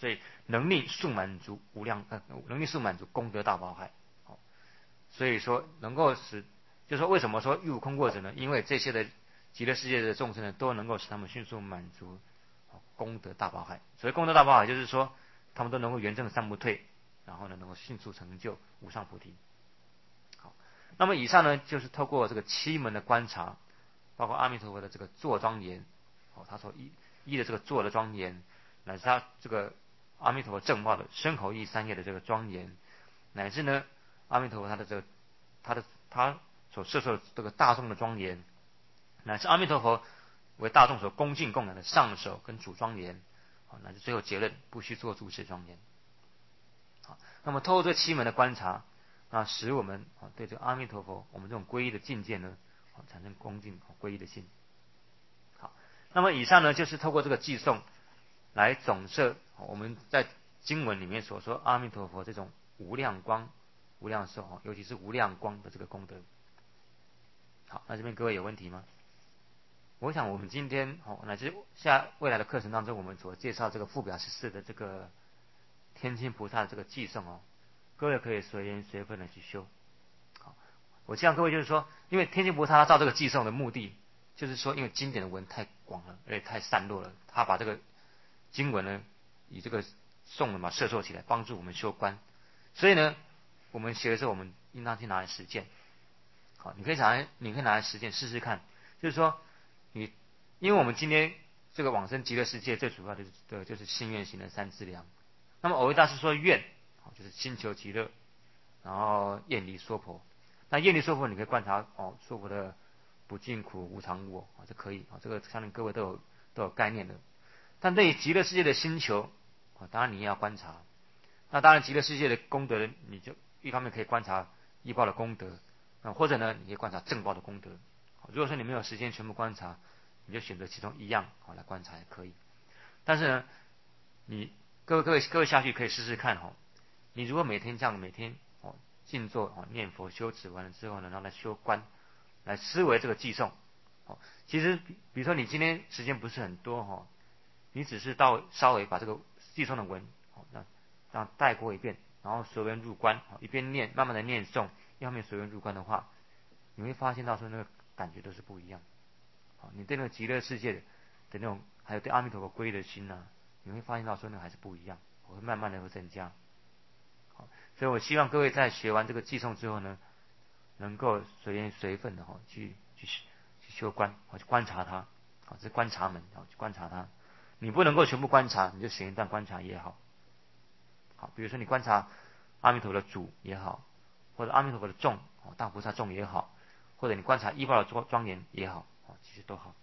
所以能力速满足能力速满足功德大宝海。好，所以说能够使，就是说为什么说欲无空过者呢？因为这些的极乐世界的众生呢，都能够使他们迅速满足功德大宝海。所谓功德大宝海，就是说他们都能够圆证三不退，然后呢能够迅速成就无上菩提。好，那么以上呢就是透过这个七门的观察，包括阿弥陀佛的这个坐庄严，他所依的这个坐的庄严，乃至他这个阿弥陀佛正报的身口意三业的这个庄严，乃至呢阿弥陀佛他所摄受的这个大众的庄严，乃至阿弥陀佛为大众所恭敬供养的上首跟主庄严，乃至最后结论不须做诸事庄严。好，那么透过这七门的观察，使我们对这个阿弥陀佛我们这种皈依的境界呢，产生恭敬皈依的心。好，那么以上呢就是透过这个偈颂来总摄我们在经文里面所说阿弥陀佛这种无量光、无量寿，尤其是无量光的这个功德。好，那这边各位有问题吗？我想我们今天乃至未来的课程当中，我们所介绍这个附表14的这个天亲菩萨的这个偈颂各位可以随缘随分的去修。好，我希望各位就是说，因为天亲菩萨他造这个偈颂的目的，就是说因为经典的文太广了，而且太散落了，他把这个经文呢以这个颂嘛摄受起来，帮助我们修观。所以呢，我们学的时候，我们应当去拿来实践。好，你可以拿来实践试试看，就是说因为我们今天这个往生极乐世界最主要的就是信愿行的三资粮。那么藕益大师说愿，就是心求极乐，然后厌离娑婆。那厌离娑婆，你可以观察娑婆的不净苦无常无我，这可以这个相信各位都有概念的。但对于极乐世界的心求，当然你也要观察。那当然极乐世界的功德，你就一方面可以观察依报的功德，或者呢你可以观察正报的功德。如果说你没有时间全部观察，你就选择其中一样来观察也可以。但是呢，各位下去可以试试看你如果每天静坐念佛修持完了之后呢，然后来修观，来思维这个偈颂。其实比如说你今天时间不是很多你只是稍微把这个偈颂的文这样带过一遍，然后随缘入观，一边念慢慢的念诵，一方面随缘入观的话，你会发现到说那个感觉都是不一样。你对那个极乐世界的那种，还有对阿弥陀佛皈依的心你会发现到说那个还是不一样，会慢慢的会增加。好，所以我希望各位在学完这个偈颂之后呢，能够随缘随分的去修观，去观察它。这是观察门，去观察它。你不能够全部观察，你就选一段观察也好。好，比如说你观察阿弥陀佛的主也好，或者阿弥陀佛的众大菩萨众也好，或者你观察依报的庄严也好，其实都好。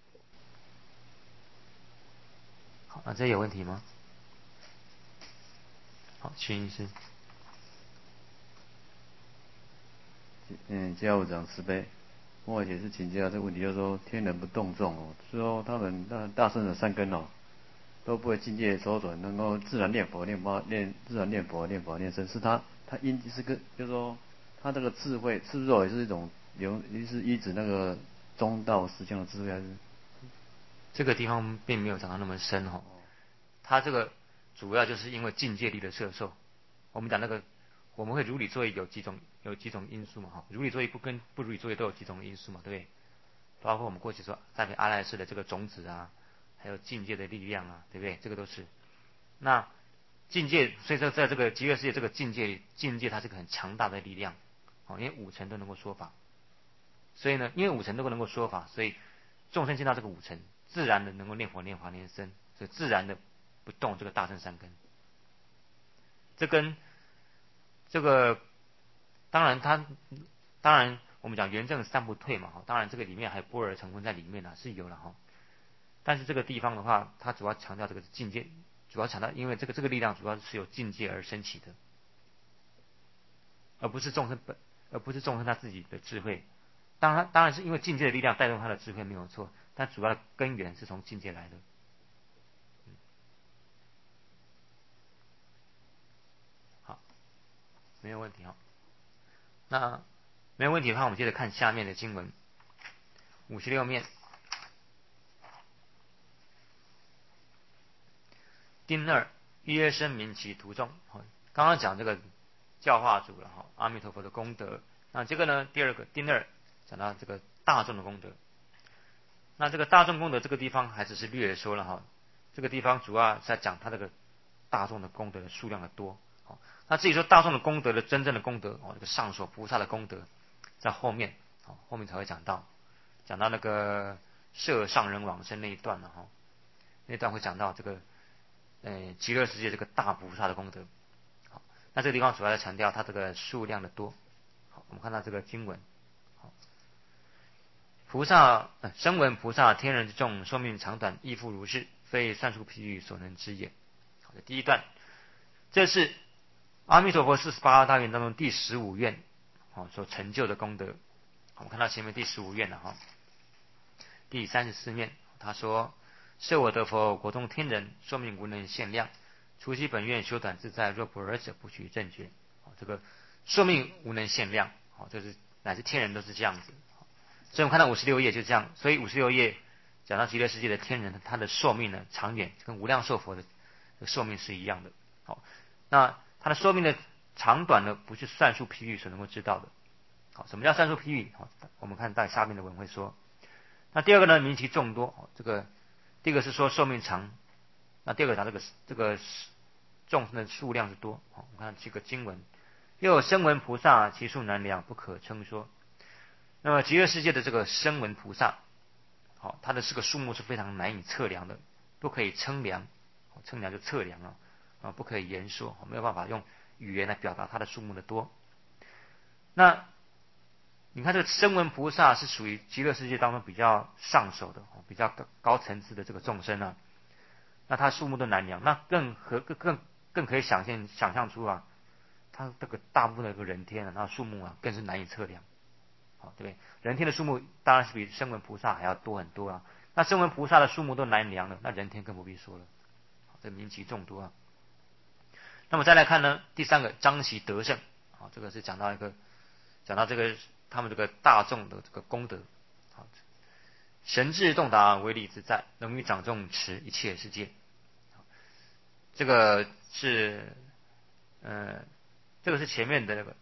好，那这有问题吗？好，徐医师。 家务长慈悲，我也是请教这个问题，就是说天人不动众说他们大圣的三根都不会境界周转，能够自然念佛自然念佛念僧，是他是个，就是说他这个智慧是不是也是一种是依指那个中道实相的智慧，还是？ 这个地方并没有讲到那么深他这个主要就是因为境界力的摄受。我们讲那个我们会如理作意有几种因素嘛如理作意跟不如理作意都有几种因素嘛，对不对？包括我们过去说栽培阿赖耶识的这个种子还有境界的力量对不对？这个都是。那境界，所以说在这个极乐世界这个境界它是个很强大的力量因为五尘都能够说法，所以呢，因为五尘都能够说法，所以众生见到这个五尘，自然的能够念佛念法念僧，所以自然的不动这个大乘三根。这跟这个当然我们讲圆正三不退嘛当然这个里面还有般若成分在里面是有了但是这个地方的话，它主要强调这个境界，主要强调因为这个力量主要是由境界而升起的，而不是众生他自己的智慧。当然是因为境界的力量带动他的智慧没有错，但主要的根源是从境界来的。好，没有问题那没有问题的话，我们接着看下面的经文，56面。丁二一曰声名其徒众。刚刚讲这个教化主了哈，阿弥陀佛的功德。那这个呢，第二个丁二讲到这个大众的功德。那这个大众功德这个地方还只是略说了哈，这个地方主要是在讲他这个大众的功德的数量的多。那至于说大众的功德的真正的功德这个上首菩萨的功德，在后面后面才会讲到那个摄上人往生那一段了哈，那段会讲到这个极乐世界这个大菩萨的功德。好，那这个地方主要在强调它这个数量的多。好，我们看到这个经文，菩萨声闻菩萨天人之众寿命长短亦复如是，非算数譬喻所能知也。好的，第一段，这是阿弥陀佛48大愿当中第15愿所成就的功德。我们看到前面第15愿了哈，第34面他说：设我得佛国中天人寿命无能限量，除其本愿修短自在，若不尔者不取正觉。这个寿命无能限量，这是乃至天人都是这样子。所以我们看到56页就这样，所以56页讲到极乐世界的天人，他的寿命呢长远跟无量寿佛的寿命是一样的。好，那他的寿命的长短呢，不是算数譬喻所能够知道的。好，什么叫算数譬喻？我们看在下面的文会说。那第二个呢，名其众多。这个第一个是说寿命长，那第二个讲这个众生的数量是多。我们看这个经文，又有声闻菩萨，其数难量，不可称说。那么极乐世界的这个声闻菩萨，它的这个数目是非常难以测量的，不可以称量。称量就测量不可以言说，没有办法用语言来表达它的数目的多。那你看这个声闻菩萨是属于极乐世界当中比较上首的，比较高层次的这个众生啊，那它数目都难量，那更可以想象出它这个大部分的这个人天它数目更是难以测量。对不对？人天的数目当然是比声闻菩萨还要多很多啊。那声闻菩萨的数目都难量了，那人天更不必说了。这名其众多啊。那么再来看呢，第三个张其德胜，这个是讲到这个他们这个大众的这个功德。神智洞达，威力自在，能于掌众持一切世界。这个是这个是前面的那个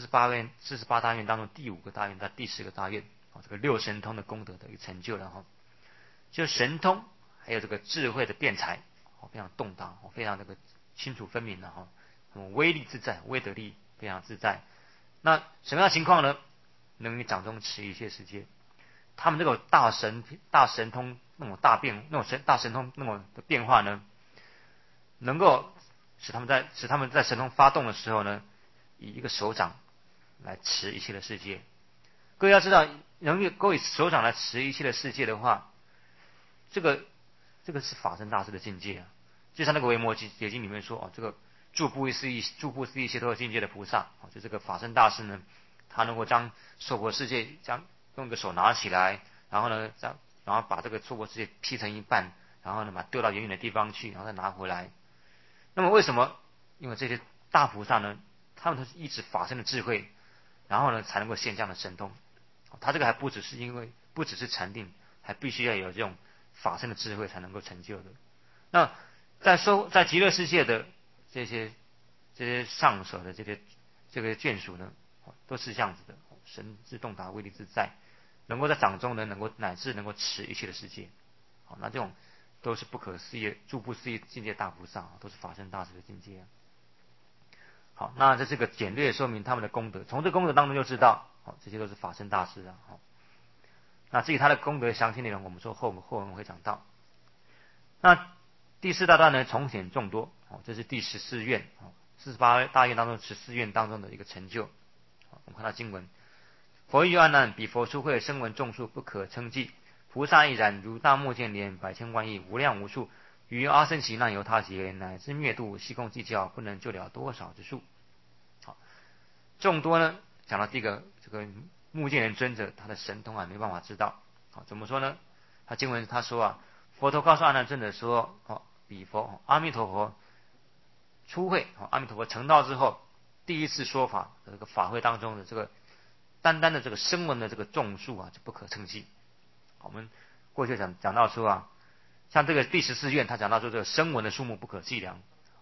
48大愿当中第5个大愿到第10个大愿，这个六神通的功德的一个成就了哈。就神通还有这个智慧的辩才，非常洞达，非常这个清楚分明的哈，威力自在，威德力非常自在。那什么样的情况呢？能于掌中持一切世界。他们这个大神通那种大神通那种的变化呢，能够使他们在神通发动的时候呢，以一个手掌来持一切的世界。各位要知道，能够以手掌来持一切的世界的话，这个是法身大师的境界啊。就像那个维摩诘经里面说，这个诸不思议解脱境界的菩萨，就这个法身大师呢，他能够将娑婆世界用个手拿起来，然后呢，然后把这个娑婆世界劈成一半，然后呢把它丢到远远的地方去，然后再拿回来。那么为什么？因为这些大菩萨呢，他们都是依止法身的智慧，然后呢才能够现这样的神通。他这个还不只是禅定，还必须要有这种法身的智慧才能够成就的。那在极乐世界的这些上首的这个眷属呢，都是这样子的，神智洞达，威力自在，能够在掌中呢，乃至能够持一切的世界。那这种都是不可思议、诸不思议境界大菩萨，都是法身大师的境界。好，那这是个简略说明他们的功德，从这功德当中就知道，这些都是法身大师啊。那至于他的功德详细内容，我们说后文会讲到。那第4大段呢，从显众多，这是第14愿，48大愿当中14愿当中的一个成就。我们看到经文，佛欲阿难，彼佛出会声闻众数不可称计，菩萨亦然，如大目犍连，百千万亿，无量无数，于阿僧祇那由他劫，乃至灭度，悉空计较，不能就了多少之数。好，众多呢，讲到第一个这个目犍连尊者，他的神通没办法知道。怎么说呢？他经文他说佛陀告诉阿难尊者说，彼佛阿弥陀佛初会，阿弥陀佛成道之后，第一次说法的这个法会当中的这个单单的这个声闻的这个众数就不可称计。我们过去讲到说像这个第14愿，他讲到说这个声闻的数目不可计量。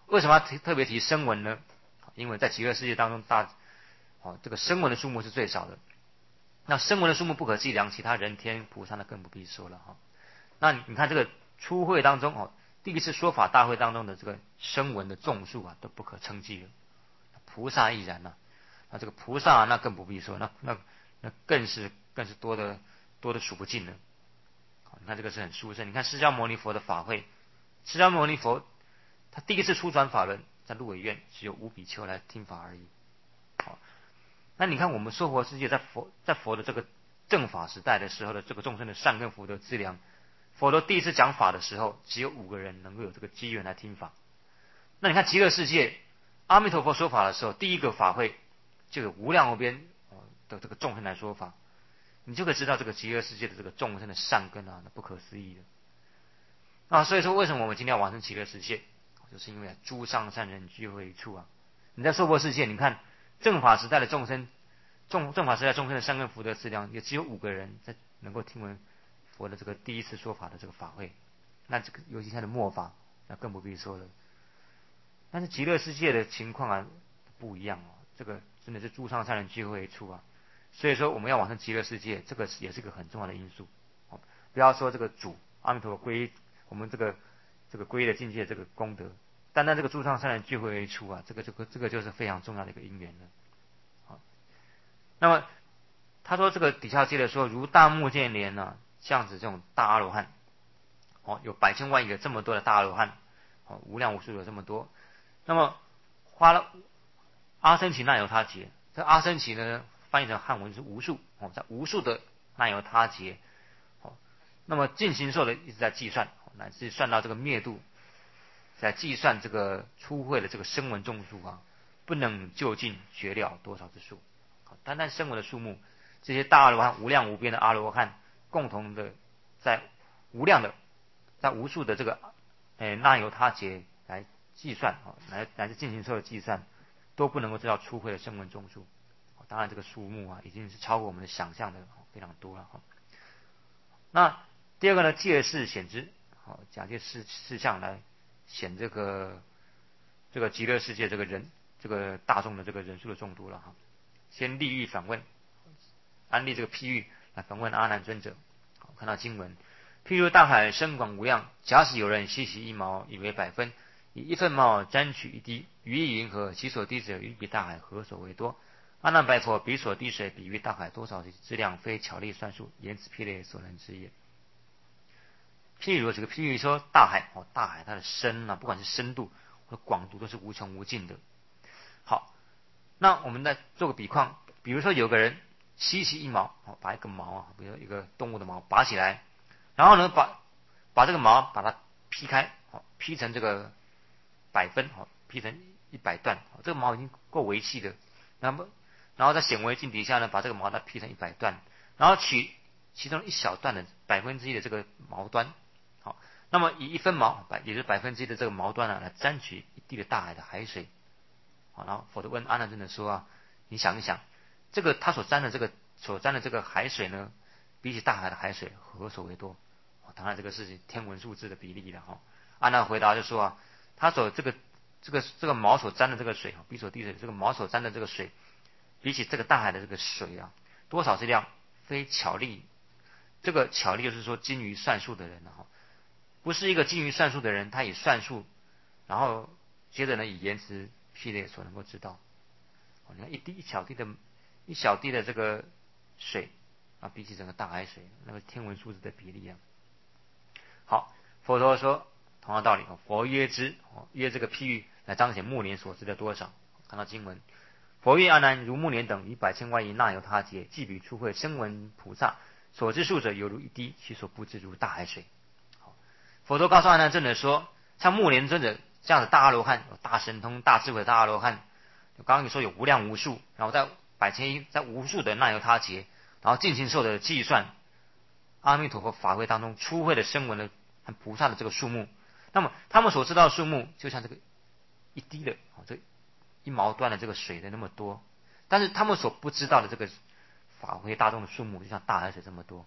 为什么要特别提声闻呢？因为在极乐世界当中这个声闻的数目是最少的。那声闻的数目不可计量，其他人天菩萨那更不必说了哈。那你看这个初会当中第一次说法大会当中的这个声闻的众数都不可称计了，菩萨亦然呐。那这个菩萨那更不必说，那更是多的数不尽了。你看这个是很殊胜。你看释迦牟尼佛的法会，释迦牟尼佛他第一次出转法轮，在鹿尾苑只有5比丘来听法而已。那你看我们娑婆世界在佛的这个正法时代的时候的这个众生的善根福德资粮，佛陀第一次讲法的时候，只有5个人能够有这个机缘来听法。那你看极乐世界，阿弥陀佛说法的时候，第一个法会就有无量无边的这个众生来说法，你就可以知道这个极乐世界的这个众生的善根那不可思议的。所以说为什么我们今天要往生极乐世界，就是因为诸上善人聚会一处啊。你在娑婆世界，你看正法时代的众生，正法时代众生的善根福德资粮，也只有5个人在能够听闻佛的这个第一次说法的这个法会。那这个尤其他的末法，那更不必说了。但是极乐世界的情况不一样这个真的是诸上善人聚会一处啊。所以说我们要往生极乐世界，这个也是一个很重要的因素。不要说这个主阿弥陀佛归我们这个皈依的境界这个功德，单单这个诸上善人聚会一处啊，这个就是非常重要的一个因缘了。那么他说这个底下接着说，如大目犍连像子这种大阿罗汉，有百千万亿的这么多的大阿罗汉，无量无数有这么多。那么花了阿僧祇那由他劫，这阿僧祇呢翻译成汉文是无数在无数的那由他劫。那么尽形寿的一直在计算，乃至算到这个灭度，在计算这个初会的这个声闻众数不能究竟绝了多少之数。单单声闻的数目，这些大阿罗汉无量无边的阿罗汉，共同的在无量的在无数的这个那由他劫来计算乃至尽形寿的计算，都不能够知道初会的声闻众数。当然这个数目已经是超过我们的想象的非常多了。那第二个呢，借势显之，假借事项来显这个极乐世界这个大众的这个人数的众多了先例喻反问，安利这个譬喻来反问阿难尊者。看到经文，譬如大海深广无量，假使有人吸取1毛以为100分，以1分毛沾取1滴，于意云何？其所滴者于彼大海何所为多？阿难白佛，彼所滴水比喻大海多少之量，非巧力算数，言此譬类所能知也。譬如这个譬喻说大海大海它的深不管是深度或者广度都是无穷无尽的。好，那我们再做个比况，比如说有个人吸起1毛把一个毛比如一个动物的毛拔起来，然后呢把这个毛把它劈开劈成这个100分劈成100段这个毛已经够为细的。然后在显微镜底下呢，把这个毛它劈成100段，然后取其中一小段的1/1的这个毛端，那么以1分毛也就是1/1的这个毛端来沾取1滴的大海的海水。然后佛陀问阿难尊者说你想一想，这个他所沾的这个海水呢，比起大海的海水何所为多？当然这个是天文数字的比例了阿难回答就说他所这个毛所沾的这个水比所滴水这个毛所沾的这个水，比起这个大海的这个水多少之量，非巧力。这个巧力就是说精于算术的人不是一个精于算术的人，他以算术，然后接着呢以言辞譬类所能够知道。你看一小滴的这个水比起整个大海水那个天文数字的比例好，佛陀说同样道理佛曰之约这个譬喻来彰显目连所知的多少。看到经文，佛曰阿难，如目连等以百千万亿那由他劫，即彼初会声闻菩萨所知数者犹如一滴，其所不知如大海水。佛陀告诉阿难尊者说，像目连尊者这样的大阿罗汉，有大神通大智慧的大阿罗汉，刚刚你说有无量无数，然后在无数的那由他劫，然后尽形寿的计算阿弥陀佛法会当中初会的声闻的和菩萨的这个数目，那么他们所知道的数目就像这个一滴的这1毛端的这个水的那么多，但是他们所不知道的这个法会大众的数目就像大海水这么多。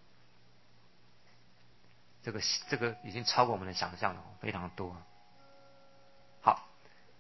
这个已经超过我们的想象了，非常多。好，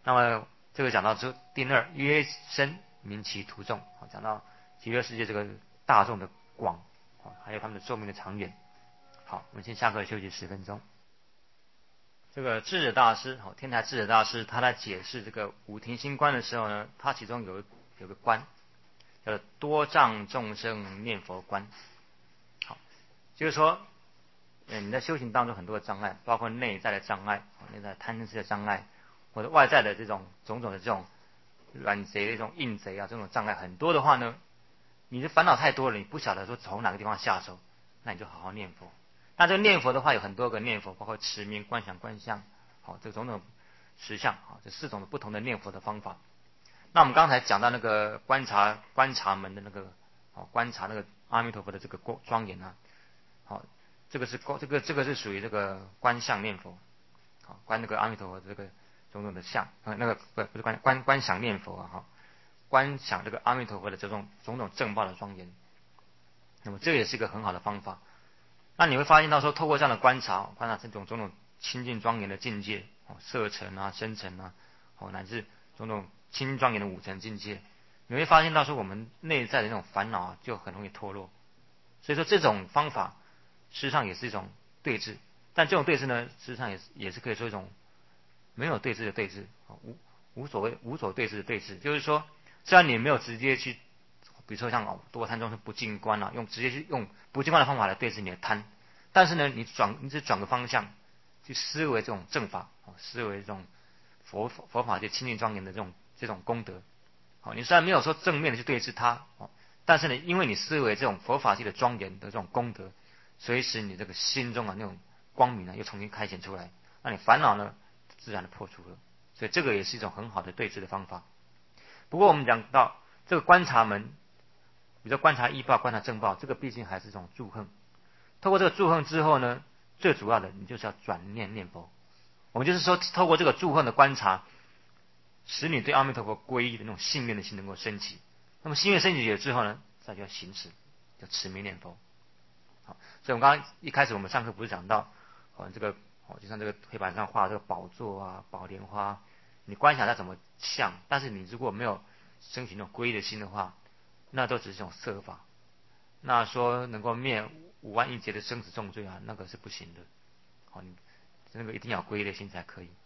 那么这个讲到之后，第二约生民其徒众，讲到极乐世界这个大众的广，还有他们的寿命的长远。好，我们先下课休息10分钟。这个智者大师，天台智者大师，他在解释这个五停心观的时候呢，他其中有个观，叫做多障众生念佛观。好，就是说，你在修行当中很多的障碍，包括内在的障碍，内在贪嗔痴的障碍，或者外在的这种种种的这种软贼、这种硬贼啊，这种障碍很多的话呢，你的烦恼太多了，你不晓得说从哪个地方下手，那你就好好念佛。那这个念佛的话有很多个念佛，包括持名、观想、观相，这种种实相，这4种不同的念佛的方法。那我们刚才讲到那个观察门的那个，观察那个阿弥陀佛的这个庄严啊，这个是属于这个观相念佛，观那个阿弥陀佛的这个种种的相，那个不是观想念佛啊，观想这个阿弥陀佛的这种种种正报的庄严。那么这也是一个很好的方法。那你会发现到说，透过这样的观察这种种种清净庄严的境界，色尘啊、声尘啊，乃至种种清净庄严的5层境界，你会发现到说，我们内在的那种烦恼啊，就很容易脱落。所以说，这种方法事实上也是一种对治，但这种对治呢，事实上也是可以说一种没有对治的对治，无所对治的对治。就是说，虽然你没有直接去，比如说像多贪众生不净观啊，直接去用不净观的方法来对治你的贪，但是呢，你只转个方向，去思维这种正法，思维这种佛法界清净庄严的这种功德。你虽然没有说正面的去对治它，但是呢，因为你思维这种佛法界的庄严的这种功德，所以使你这个心中啊那种光明呢又重新开显出来，那你烦恼呢自然的破除了。所以这个也是一种很好的对治的方法。不过我们讲到这个观察门，比如说观察依报、观察正报，这个毕竟还是一种助恨。透过这个助恨之后呢，最主要的你就是要转念念佛。我们就是说，透过这个助恨的观察，使你对阿弥陀佛皈依的那种信念的心能够升起。那么心愿升起了之后呢，再就要行持，叫持名念佛。好，所以我们刚刚一开始我们上课不是讲到，这个就像这个黑板上画这个宝座啊、宝莲花，你观想它怎么像，但是你如果没有升起那种皈依的心的话，那都只是一种色法。那说能够灭5万亿劫的生死重罪啊，那个是不行的。你那个一定要皈依的心才可以。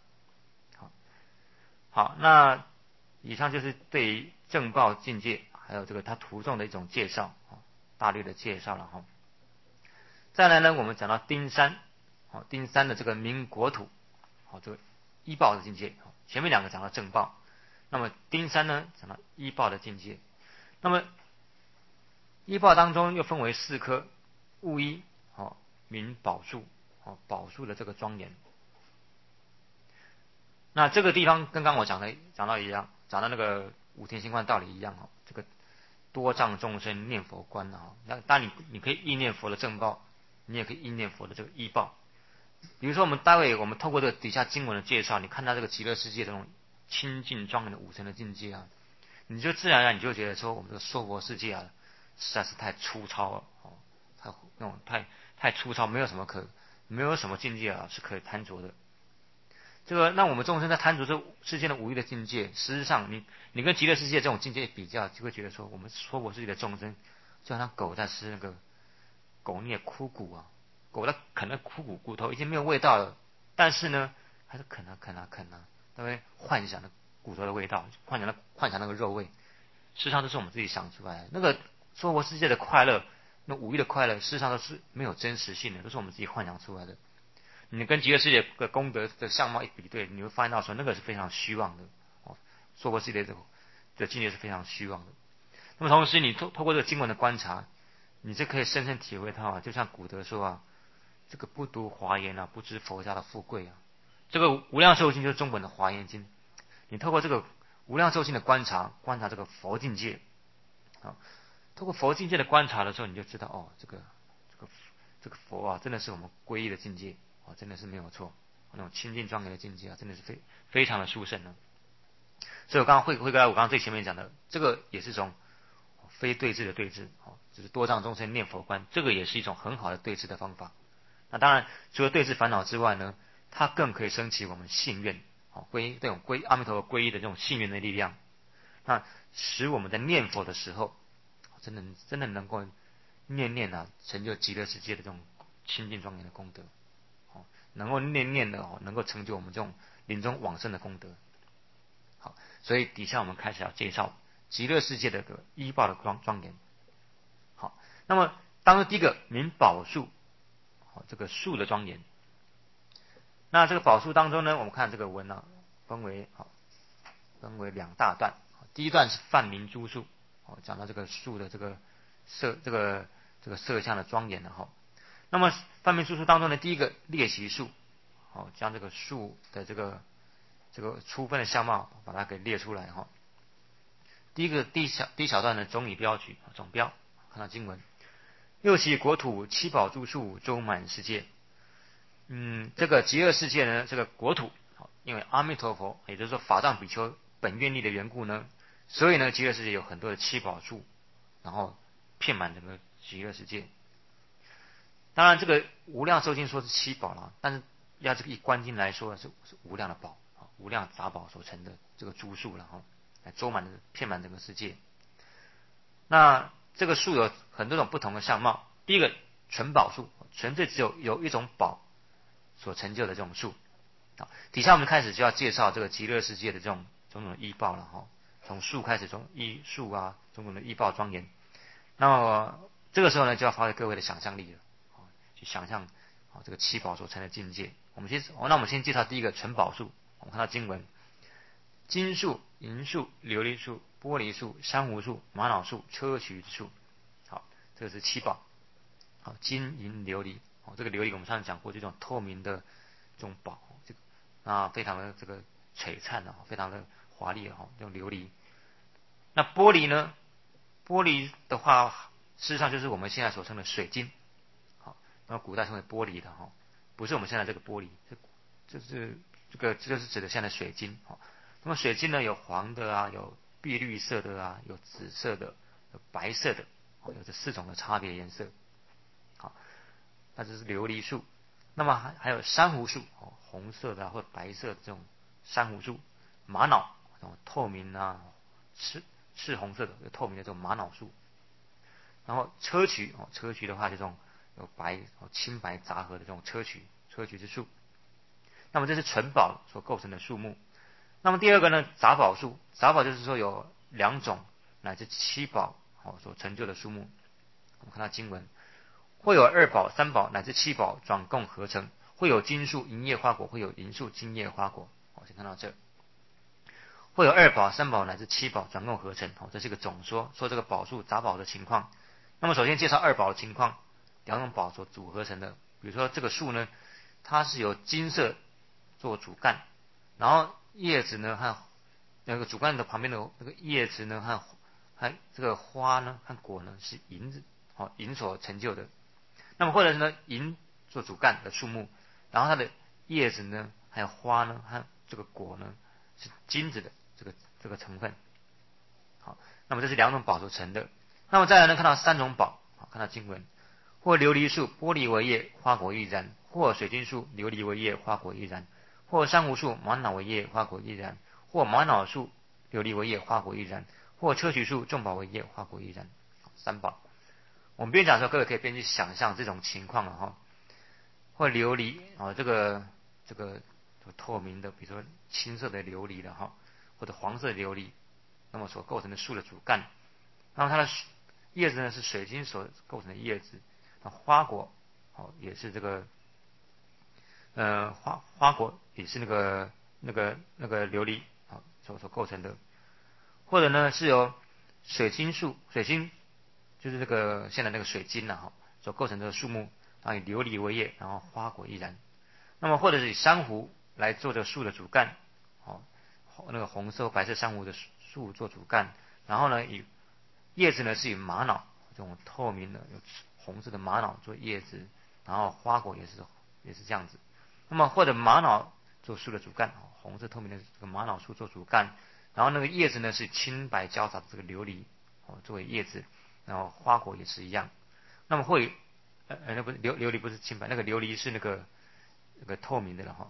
好，那以上就是对于正报境界还有这个它途中的一种介绍，大略的介绍了哈。再来呢，我们讲到丁三，丁三的这个明国土，这个依报的境界。前面2个讲到正报，那么丁三呢讲到依报的境界。那么依报当中又分为4科：物依、明宝树、宝树的这个庄严。那这个地方跟刚我讲到一样，讲到那个五停心观道理一样，这个多障众生念佛观啊。那当然你可以意念佛的正报，你也可以意念佛的这个依报。比如说待会我们透过这个底下经文的介绍，你看到这个极乐世界这种清净庄严的5层的境界啊，你就自然而然你就觉得说，我们这个娑婆世界啊，实在是太粗糙了，太粗糙，没有什么境界啊是可以贪着的。这个让我们众生在贪着这世间的无欲的境界，实际上你跟极乐世界这种境界比较，就会觉得说，我们娑婆世界的众生就好像狗在吃那个狗啮枯骨啊，狗在啃那枯骨头已经没有味道了，但是呢还是啃啊，对不对？幻想那骨头的味道，幻想那个肉味，事实上都是我们自己想出来的。那个娑婆世界的快乐，那无欲的快乐，事实上都是没有真实性的，都是我们自己幻想出来的。你跟极乐世界的功德的相貌一比对，你会发现到说，那个是非常虚妄的。娑婆世界的境界是非常虚妄的。那么同时，你透过这个经文的观察，你就可以深深体会到就像古德说啊，这个不读华严啊，不知佛家的富贵啊。这个无量寿经就是中本的华严经。你透过这个无量寿经的观察这个佛境界，透过佛境界的观察的时候，你就知道这个佛啊，真的是我们皈依的境界。真的是没有错，那种清净庄严的境界啊，真的是非常的殊胜呢。所以我刚刚回归到我刚刚最前面讲的，这个也是一种非对治的对治，就是多障众生念佛观，这个也是一种很好的对治的方法。那当然，除了对治烦恼之外呢，它更可以升起我们信愿， 这种阿弥陀佛皈依的这种信愿的力量，那使我们在念佛的时候，真的能够念啊，成就极乐世界的这种清净庄严的功德，能够念的能够成就我们这种临终往生的功德。好，所以底下我们开始要介绍极乐世界的这个依报的庄严。好，那么当中第一个明宝树，这个树的庄严。那这个宝树当中呢，我们看这个文呢，分为两大段。第一段是泛明诸树，讲到这个树的这个色相的庄严的哈。那么泛明诸树当中的第一个列习树，将这个树的这个初分的相貌把它给列出来哈。第一小段呢，总以标举总标，看到经文：六其国土，七宝诸树，周满世界。这个极乐世界呢，这个国土，因为阿弥陀佛，也就是说法藏比丘本愿力的缘故呢，所以呢，极乐世界有很多的七宝树，然后遍满整个极乐世界。当然，这个无量寿经说是七宝了，但是要这个一观经来说是无量的宝，无量杂宝所成的这个诸树了哈，来遍满整个世界。那这个树有很多种不同的相貌。第一个纯宝树，纯粹只有一种宝所成就的这种树。底下我们开始就要介绍这个极乐世界的这种种种依报了哈，从树开始，从树啊种种的依报庄严。那么这个时候呢，就要发挥各位的想象力了，去想象这个七宝所成的境界。那我们先介绍第一个纯宝树。我们看到经文：金树、银树、琉璃树、玻璃树、珊瑚树、玛瑙树、砗磲树。好，这个是七宝。好，金银琉璃，这个琉璃我们上次讲过，这种透明的这种宝，这个非常的这个璀璨的，非常的华丽哈，这种琉璃。那玻璃呢？玻璃的话，事实上就是我们现在所称的水晶。好，那么古代称为玻璃的哈，不是我们现在这个玻璃，这是指的现在水晶。那么水晶呢，有黄的啊，有碧绿色的啊，有紫色的，有白色的，有这四种的差别颜色。好，那这是琉璃树。那么还有珊瑚树，红色的或白色的这种珊瑚树。玛瑙，这种透明啊，赤红色的透明的这种玛瑙树。然后砗磲的话，这种有青白杂合的这种砗磲之树。那么这是纯宝所构成的树木。那么第二个呢，杂宝树。杂宝就是说有2种乃至7宝所成就的树木。我们看到经文：会有2宝、3宝乃至7宝转共合成，会有金树银叶花果，会有银树金叶花果。先看到这，会有2宝、3宝乃至7宝转共合成。这是一个总说这个宝树杂宝的情况。那么首先介绍2宝的情况，2种宝所组合成的。比如说这个树呢，它是由金色做主干，然后叶子呢和那个主干的旁边的那个叶子呢和这个花呢和果呢是银所成就的。那么或者是呢银做主干的树木，然后它的叶子呢还有花呢和这个果呢是金子的这个成分。好，那么这是2种宝所成的。那么再来呢，看到3种宝，看到经文：或琉璃树，玻璃为叶，花果亦然；或水晶树，琉璃为叶，花果亦然；或珊瑚树，玛瑙为叶，花果亦然；或玛瑙树，琉璃为叶，花果亦然；或砗磲树，众宝为叶，花果亦然。3宝。我们边讲的时候，各位可以边去想象这种情况了哈。或琉璃这个透明的，比如说青色的琉璃的哈，或者黄色的琉璃，那么所构成的树的主干，那么它的叶子呢是水晶所构成的叶子，花果也是这个花果也是那个琉璃所构成的。或者呢是由水晶就是这个现在那个水晶所构成的树木，然后以琉璃为叶，然后花果亦然。那么或者是以珊瑚来做这树的主干，那个红色白色珊瑚的树做主干，然后呢以叶子呢是以玛瑙这种透明的有红色的玛瑙做叶子，然后花果也是这样子。那么或者玛瑙做树的主干，红色透明的这个玛瑙树做主干，然后那个叶子呢是青白交杂的这个琉璃作为叶子，然后花果也是一样。那么那不是琉璃不是青白，那个琉璃是那个透明的了哈。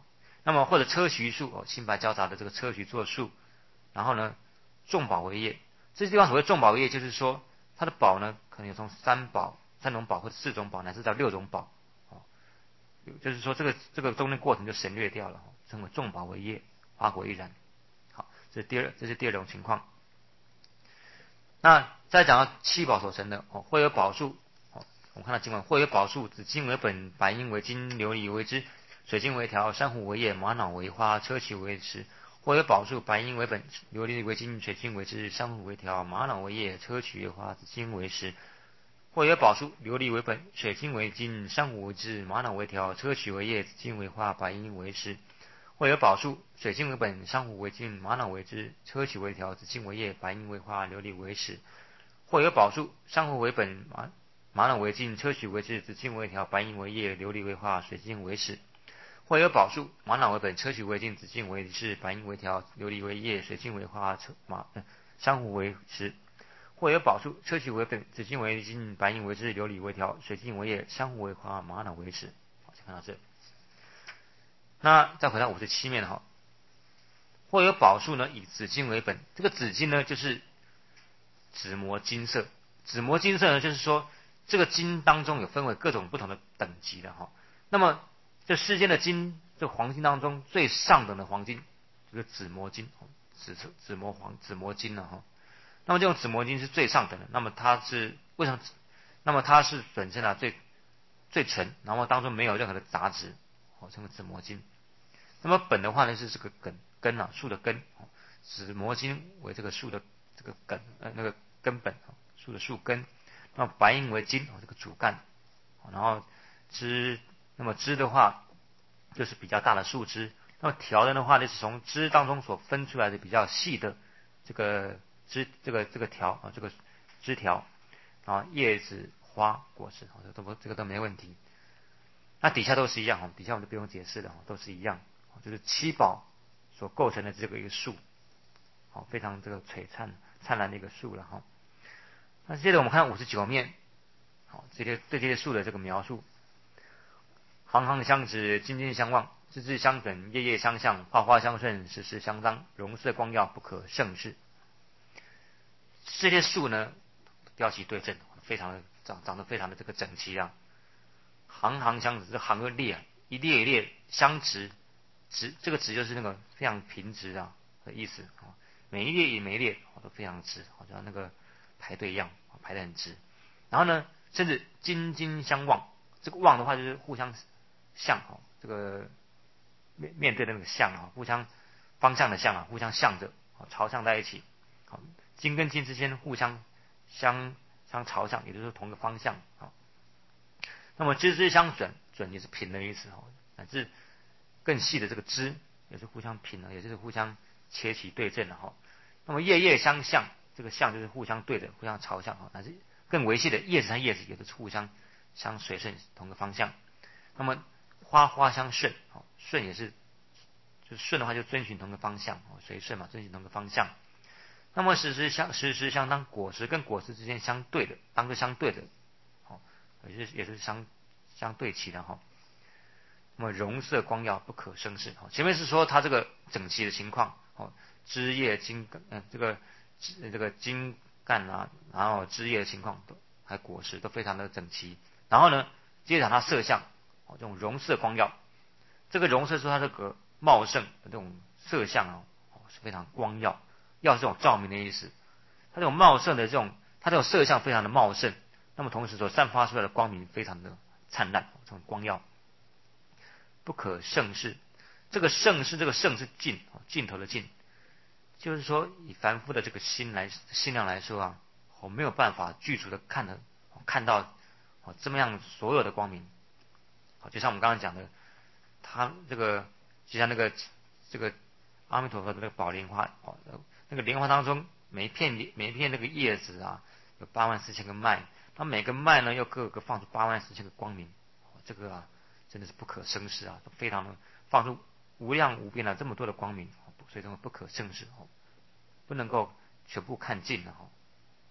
那么或者车徐树青白交杂的这个车徐做树，然后呢众宝为业，这些地方所谓众宝为业，就是说它的宝呢可能有从三种宝或者四种宝乃至到6种宝，就是说这个中间过程就省略掉了，称为众宝为业，花果亦然。好，这是第二种情况。那再讲到七宝所成的会有宝树，我们看到经文，会有宝树，紫金为本，白银为金，琉璃为枝，水晶为条，珊瑚为叶，玛瑙为花，砗磲为实。或有宝树，白银为本，琉璃为金，水晶为枝，珊瑚为条，玛瑙为叶，砗磲为花，紫金为实。或有宝树，琉璃为本，水晶为金，珊瑚为枝，玛瑙为条，砗磲为叶，紫金为花，白银为实。或有宝树，水晶为本，珊瑚为金，玛瑙为枝，砗磲为条，紫金为叶，白银为花，琉璃为实。或有宝树，珊瑚为本，玛瑙为金，砗磲为枝，紫金为条，白银为叶，琉璃为花，水晶为实。或有宝树，玛瑙为本，砗磲为金，紫金为枝，白银为条，琉璃为叶，水晶为花，珊瑚为实。或有宝树，砗磲为本，紫金为金，白银为枝，琉璃为条，水晶为叶，珊瑚为花，玛瑙为实。好，先看到这。那再回到57面哈，或有宝树呢，以紫金为本，这个紫金呢就是紫磨金色，紫磨金色呢就是说这个金当中有分为各种不同的等级的哈。那么这世间的金，这黄金当中最上等的黄金就是紫磨金，紫磨金了哈。那么这种紫磨金是最上等的，那么它是为什么？那么它是本身最纯，然后当中没有任何的杂质，称为紫磨金。那么本的话呢是这个根啊，树的根，紫磨金为这个树的这个根，那个根本，树的树根。那么白银为金，这个主干，然后那么枝的话就是比较大的树枝，那么条的话就是从枝当中所分出来的比较细的这个枝，这个条这个枝条，然后叶子、花、果实，这个都没问题。那底下都是一样，底下我们就不用解释了，都是一样，就是七宝所构成的这个一个树，非常这个璀璨灿烂的一个树了哈。那接着我们看59面，对这些树的这个描述。行行相直，金金相望，枝枝相等，叶叶相向，花花相顺，时时相当，容色光耀，不可胜视。这些树呢，调齐对正，非常的长得非常的这个整齐啊。行行相直，这行又列，一列一列相直，这个直就是那个非常平直啊的意思啊。每一列每一列都非常直，好像那个排队一样，排得很直。然后呢，甚至金金相望，这个望的话就是互相向，这个面对的那个向，互相方向的向，互相向着，朝向在一起。金跟金之间互相朝向，也就是同一个方向。那么枝枝相准，准也是平的意思，乃至更细的这个枝也是互相平的，也就是互相切齐对正的哈。那么叶叶相向，这个向就是互相对的，互相朝向，乃至更维系的叶子和叶子也都是互相随顺同个方向。那么花花相顺，顺也是就顺的话就遵循同个方向，随顺嘛，遵循同个方向。那么时时相当，果实跟果实之间相对的，当作相对的，也是相对齐的哈。那么容色光耀，不可胜视。前面是说它这个整齐的情况，枝叶茎这个茎干啊，然后枝叶的情况还有果实都非常的整齐。然后呢，接着它色相，这种容色光耀，这个容色说它这个茂盛的这种色相是非常光耀，耀是这种照明的意思。它这种茂盛的它这种色相非常的茂盛，那么同时所散发出来的光明非常的灿烂，这种光耀不可胜视。这个胜是尽头的尽，就是说以凡夫的这个心量来说啊，我没有办法具足的看到这么样所有的光明。就像我们刚刚讲的，它就像这个阿弥陀佛的那个宝莲花，那个莲花当中每一片那个叶子啊，有84000个脉，它每个脉呢又各个放出84000个光明，这个啊真的是不可胜视啊，非常的放出无量无边的这么多的光明，所以这种不可胜视，不能够全部看尽了，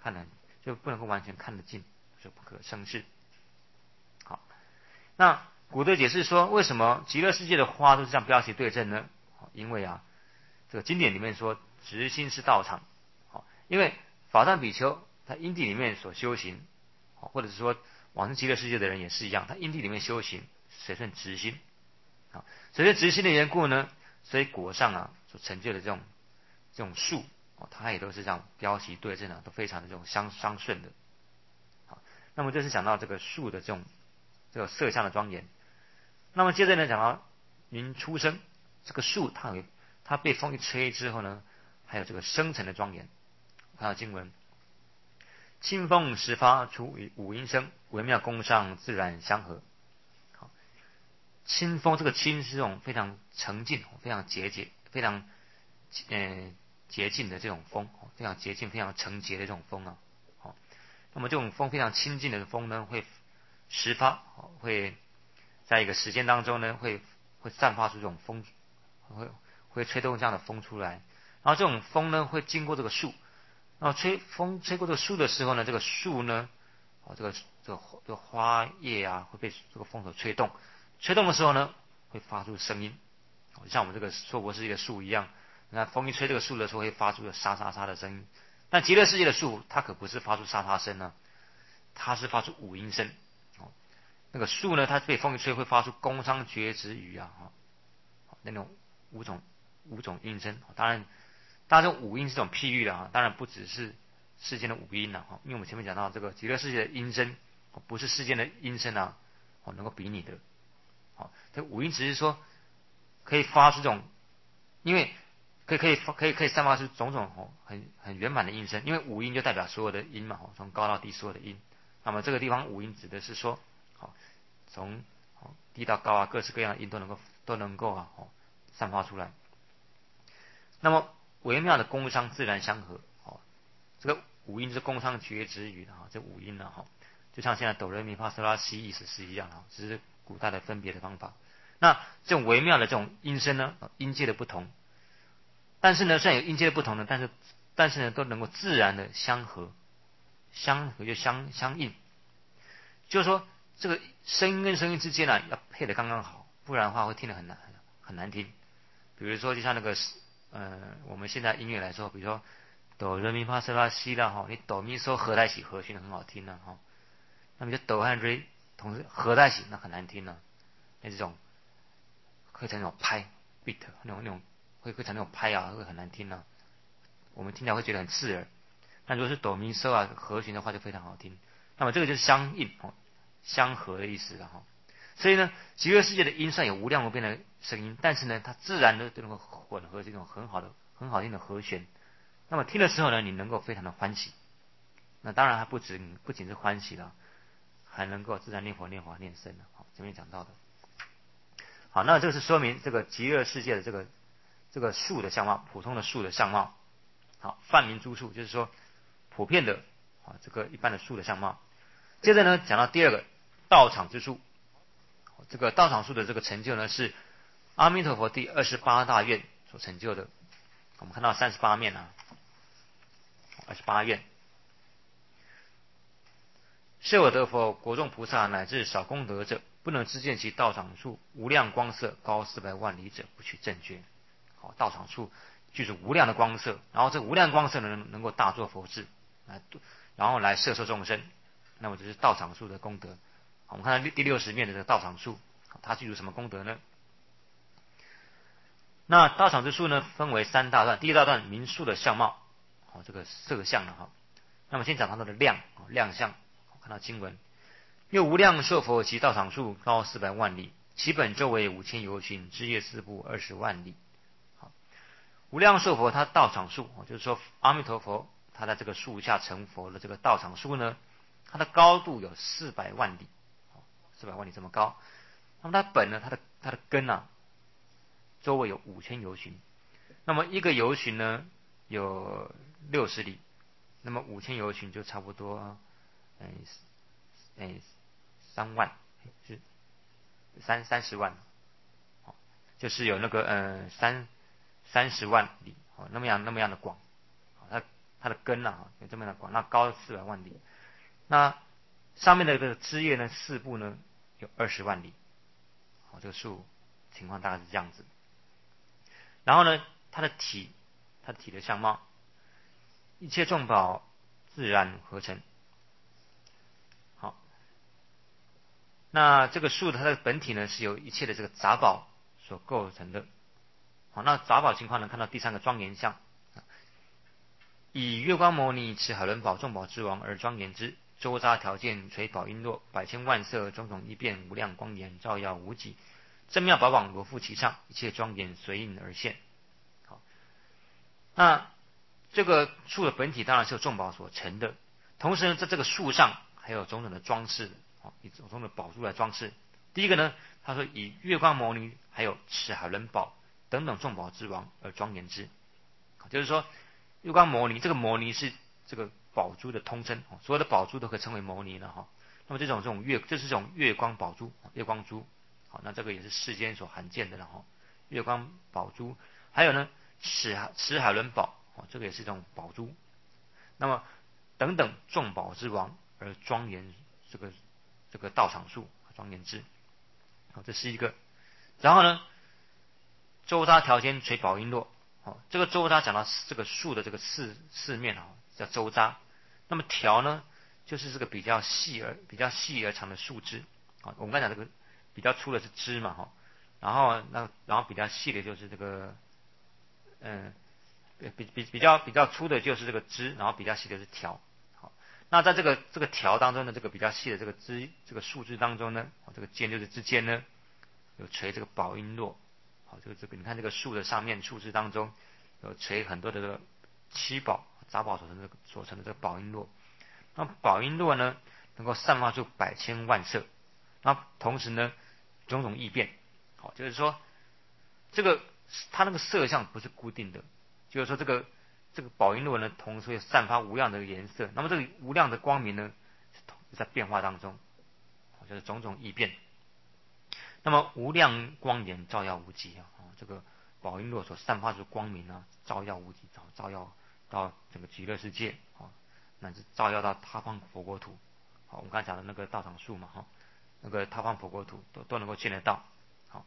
就不能够完全看得尽，就不可胜视。好，那古德解释说，为什么极乐世界的花都是这样标齐对正呢？因为这个经典里面说，直心是道场。因为法藏比丘他因地里面所修行，或者是说往生极乐世界的人也是一样，他因地里面修行，随顺直心。随着直心的缘故呢，所以果上所成就的这种树，它也都是这样标齐对正都非常的这种相顺的。那么这是讲到这个树的这个色相的庄严。那么接着呢，讲到云出生，这个树它被风一吹之后呢，还有这个生成的庄严。看到经文，清风时发出五音声，微妙宫上自然相合。清风，这个清是这种非常澄净、非常非常洁净的这种风，非常洁净、非常澄洁的这种风啊。那么这种风非常清净的风呢，会时发，会在一个时间当中呢，会散发出这种风，会吹动这样的风出来。然后这种风呢，会经过这个树，然后风吹过这个树的时候呢，这个树呢，这个花叶会被这个风所吹动。吹动的时候呢，会发出声音，像我们这个娑婆世界的树一样。你看风一吹这个树的时候，会发出沙沙沙的声音。但极乐世界的树，它可不是发出沙沙声呢，它是发出五音声。那个树呢，它被风一吹，会发出宫商角徵羽那种五种音声。当然这种五音是这种譬喻的当然不只是世间的五音了因为我们前面讲到这个极乐世界的音声，不是世间的音声能够比拟的。这五音只是说可以发出这种，因为可以散发出种种很圆满的音声，因为五音就代表所有的音嘛，从高到低所有的音。那么这个地方五音指的是说，从低到高各式各样的音都能够散发出来。那么微妙的宫商自然相合，这个五音是宫商角徵羽的这五音就像现在哆来咪发嗦拉西意思是一样只是古代的分别的方法。那这种微妙的这种音声呢，音阶的不同，但是呢，虽然有音阶的不同呢，但是呢，都能够自然的相合就相应。就是说，这个声音跟声音之间要配得刚刚好，不然的话会听得很难听。比如说，就像那个我们现在音乐来说，比如说哆来咪发嗦拉西啦你哆咪嗦合在一起和弦很好听那么就哆和瑞同时合在一起，那很难听那这种会成那种拍 beat 那种会成那种拍会很难听我们听起来会觉得很刺耳。但如果是哆咪嗦和弦的话就非常好听。那么这个就是相应相合的意思所以呢，极乐世界的音算有无量无边的声音，但是呢，它自然的都能够混合这种很好听的和弦。那么听的时候呢，你能够非常的欢喜。那当然还不仅是欢喜了，还能够自然念佛念法念僧这边讲到的。好，那这个是说明这个极乐世界的这个树的相貌，普通的树的相貌。好，泛名诸树就是说普遍的这个一般的树的相貌。接着呢，讲到第二个道场之树。这个道场树的这个成就呢，是阿弥陀佛第28大愿所成就的。我们看到38面28愿。设我得佛，国众菩萨乃至少功德者，不能知见其道场树无量光色，高400万里者，不取正觉。好，道场树具足无量的光色，然后这无量光色能够大作佛智，然后来摄受众生。那么这是道场树的功德。我们看到第60面的这个道场树，它具足什么功德呢？那道场之树呢，分为3大段。第一大段明树的相貌，这个色相那么先讲它的亮相。看到经文，又无量寿佛其道场树高400万里，其本周围5000由旬，枝叶四部20万里。无量寿佛他道场树，就是说阿弥陀佛他在这个树下成佛的这个道场树呢，它的高度有400万里，400万里这么高。那么它本呢，它的根周围有5000由旬。那么一个由旬呢有60里，那么5000由旬就差不多3万，是30万，就是有那个30万里那么样的广，它的根有这么样的广，那高400万里。那上面的这个枝叶呢，四部呢有20万里。 这个树情况大概是这样子。然后呢，它的体的相貌，一切众宝自然合成。好，那这个树它的本体呢，是由一切的这个杂宝所构成的。好，那杂宝情况呢，看到第3个庄严相，以月光摩尼持海伦宝众宝之王而庄严之，周匝条件垂宝璎珞，百千万色种种异变，无量光颜照耀无极，正妙宝网罗覆其上，一切庄严随应而现。好，那这个树的本体当然是由众宝所成的，同时呢，在这个树上还有种种的装饰，以种种的宝珠来装饰。第一个呢，他说以月光摩尼还有持海伦宝等等众宝之王而庄严之，就是说月光摩尼，这个摩尼是这个宝珠的通称，所有的宝珠都可以称为摩尼了哈。那么这种就是这种月光宝珠，月光珠，好，那这个也是世间所罕见的了哈。月光宝珠，还有呢持海伦宝，这个也是一种宝珠。那么等等众宝之王而庄严这个道场树，庄严之，好，这是一个。然后呢，周匝条间垂宝璎珞。这个周匝讲到这个树的这个四面叫周匝。那么条呢，就是这个比较细而长的树枝。我们刚才讲这个比较粗的是枝嘛，然后比较细的就是这个比较粗的就是这个枝，然后比较细的是条。好，那在这个条当中呢，这个比较细的这个树枝当中呢，这个间就是之间呢，有垂这个宝璎珞。好，这个你看这个树的上面树枝当中有垂很多的这个七宝杂宝所成的这个宝璎珞。那宝璎珞呢，能够散发出百千万色，那同时呢种种异变。好，就是说这个它那个色相不是固定的，就是说这个宝璎珞呢，同时会散发无量的颜色，那么这个无量的光明呢，是在变化当中，就是种种异变。那么无量光颜照耀无极这个宝璎珞所散发出光明照耀无极，照耀到整个极乐世界乃至照耀到他方佛国土。好，我们刚才讲的那个道场树嘛那个他方佛国土都能够见得到。好，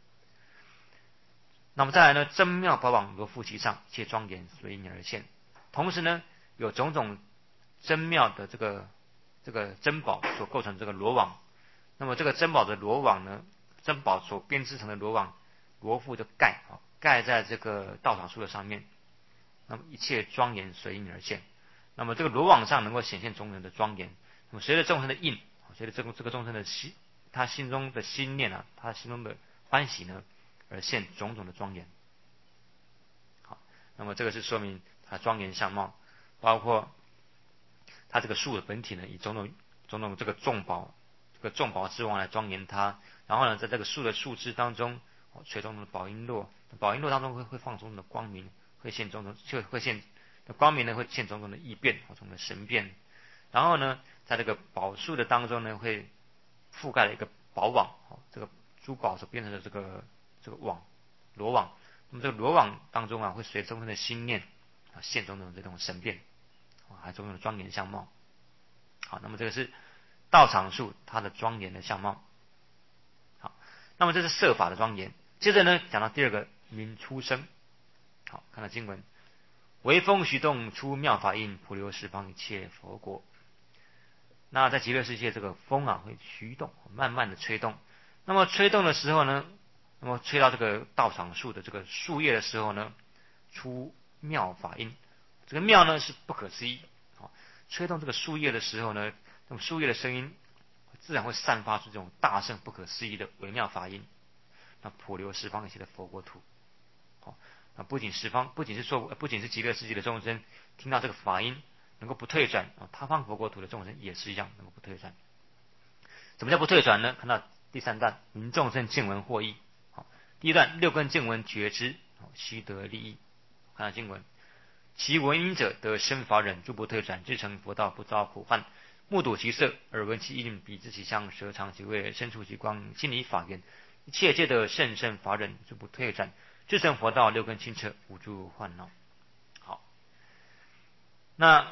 那么再来呢，真妙宝网罗覆其上，一切庄严随应而现。同时呢，有种种真妙的这个珍宝所构成这个罗网。那么这个珍宝的罗网呢，珍宝所编织成的罗网，罗覆就盖在这个道场树的上面。那么一切庄严随应而现。那么这个罗网上能够显现众生的庄严。那么随着众生的应，随着这个众生的他心中的心念他心中的欢喜呢，而现种种的庄严。好，那么这个是说明它庄严相貌，包括它这个树的本体呢，以种种这个众宝之王来庄严它。然后呢，在这个树的树枝当中垂种种的宝璎珞，宝璎珞当中会放种种的光明，会现光明呢，会现种种的异变，种种的神变。然后呢，在这个宝树的当中呢，会覆盖了一个宝网，这个珠宝所变成的这个网罗网。那么这个罗网当中会随众生的心念现种种这种神变，还种种的庄严相貌。好，那么这个是道场树它的庄严的相貌。好，那么这是色法的庄严。接着呢，讲到第2个名出生。好，看到经文，微风徐动出妙法印，普流十方一切佛国。那在极乐世界，这个风会徐动，慢慢的吹动。那么吹动的时候呢，那么吹到这个道场树的这个树叶的时候呢，出妙法音。这个妙呢是不可思议。吹动这个树叶的时候呢，那么树叶的声音自然会散发出这种大圣不可思议的微妙法音。那普流十方一切的佛国土。不仅是极乐世界的众生听到这个法音能够不退转，他方佛国土的众生也是一样能够不退转。什么叫不退转呢？看到第3段，民众生见闻获益。第1段6根见闻觉知，悉得利益。看到经文，其闻音者得生法忍，诸不退转，至成佛道，不遭苦患。目睹其色，耳闻其音，鼻知其香，舌尝其味，身触其光，心理法缘，一切皆得甚深法忍，诸不退转，至成佛道，6根清澈，无诸患恼。好，那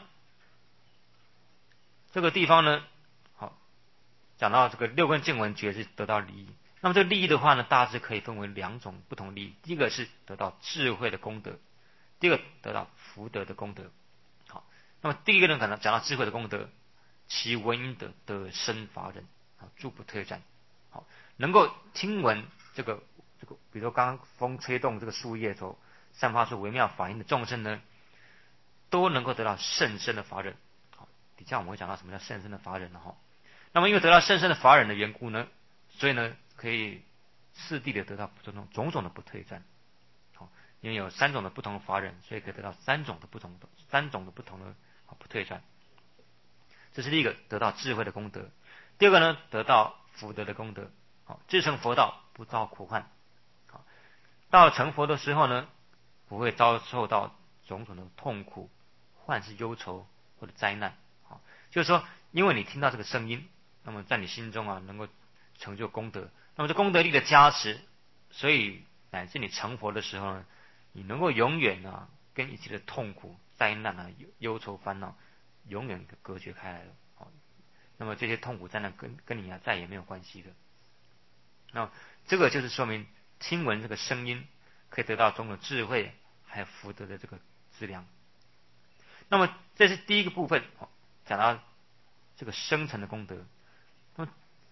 这个地方呢，讲到这个6根见闻觉知得到利益。 那么这个利益的话呢，大致可以分为两种不同利益。第一个是得到智慧的功德，第二个得到福德的功德。好，那么第一个呢，可能讲到智慧的功德，其闻因得生法忍，诸不退转。好，能够听闻这个，比如说刚刚风吹动这个树叶所散发出微妙法音的众生呢，都能够得到甚深的法忍。好，底下我们会讲到什么叫甚深的法忍呢？哈，那么因为得到甚深的法忍的缘故呢，所以呢可以次第的得到种种的不退转。好，因为有三种的不同的法忍，所以可以得到三种的不同的不退转。这是第一个，得到智慧的功德。第二个呢，得到福德的功德。好，至成佛道不遭苦患。好，到了成佛的时候呢，不会遭受到种种的痛苦、患是忧愁或者灾难。好，就是说，因为你听到这个声音，那么在你心中能够成就功德。那么这功德力的加持，所以乃至你成佛的时候呢，你能够永远跟一切的痛苦、灾难忧愁、烦恼永远隔绝开来了。好，那么这些痛苦灾难跟你再也没有关系的。那这个就是说明听闻这个声音可以得到种种智慧还有福德的这个资粮。那么这是第一个部分，讲到这个生成的功德。那么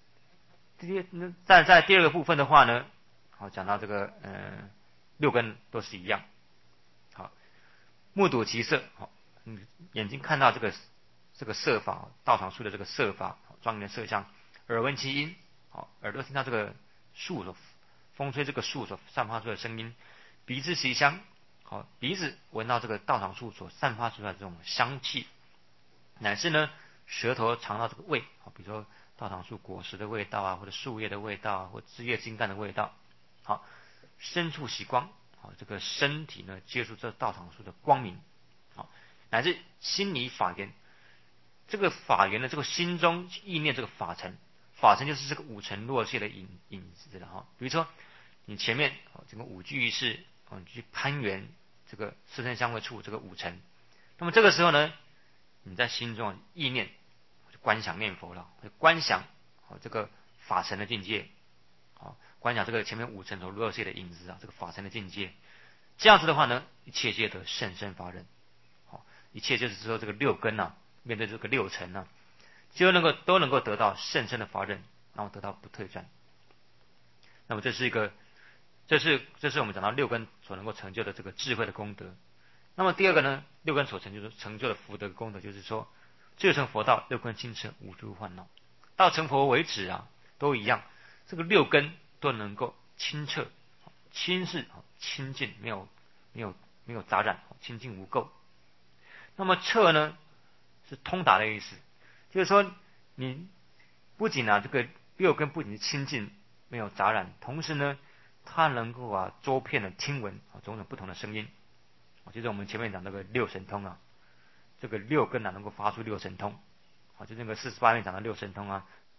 在第二个部分的话呢，好，讲到这个六根都是一样。好，目睹其色，好，眼睛看到这个色法，道场树的这个色法，庄严的色相；耳闻其音，好，耳朵听到这个树所风吹这个树所散发出的声音；鼻知其香，好，鼻子闻到这个道场树所散发出来的这种香气；乃至呢，舌头尝到这个味，好，比如说道场树果实的味道或者树叶的味道或枝叶茎干的味道。好，身触其光，好，这个身体呢接触这道场树的光明。好，乃至心理法缘，这个法缘呢，这个心中意念这个法尘，法尘就是这个五尘落谢的影子了哈。比如说你前面整个五具意识，你去攀缘这个色身香味触这个五尘，那么这个时候呢，你在心中意念观想念佛了，观想这个法尘的境界，观想这个前面五尘所落谢的影子这个法尘的境界。这样子的话呢，一切皆得甚深法忍。一切就是说这个六根面对这个六尘都能够得到甚深的法忍，然后得到不退转。那么这是我们讲到六根所能够成就的这个智慧的功德。那么第二个呢，六根所成就的福德功德，就是说最成佛道，六根清澈无诸烦恼。到成佛为止都一样，这个六根都能够清澈、清是清净，没有杂染，清净无垢。那么彻呢，是通达的意思，就是说你不仅这个六根不仅是清净没有杂染，同时呢，它能够周遍的听闻种种不同的声音。就是我们前面讲那个六神通这个六根能够发出六神通。就那个48面讲的六神通